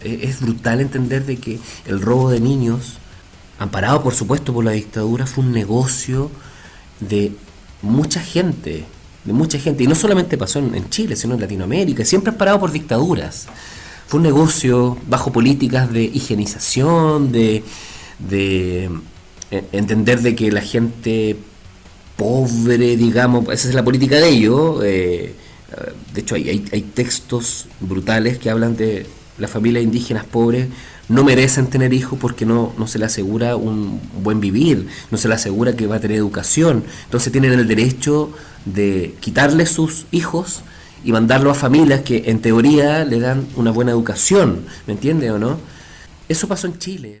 Es brutal entender de que el robo de niños, amparado por supuesto por la dictadura, fue un negocio de mucha gente, de mucha gente. Y no solamente pasó en Chile, sino en Latinoamérica, siempre amparado por dictaduras. Fue un negocio bajo políticas de higienización, de entender de que la gente pobre, digamos, esa es la política de ellos. De hecho, hay textos brutales que hablan de las familias indígenas pobres no merecen tener hijos porque no se le asegura un buen vivir, no se le asegura que va a tener educación. Entonces tienen el derecho de quitarle sus hijos y mandarlo a familias que en teoría le dan una buena educación, ¿me entiende o no? Eso pasó en Chile.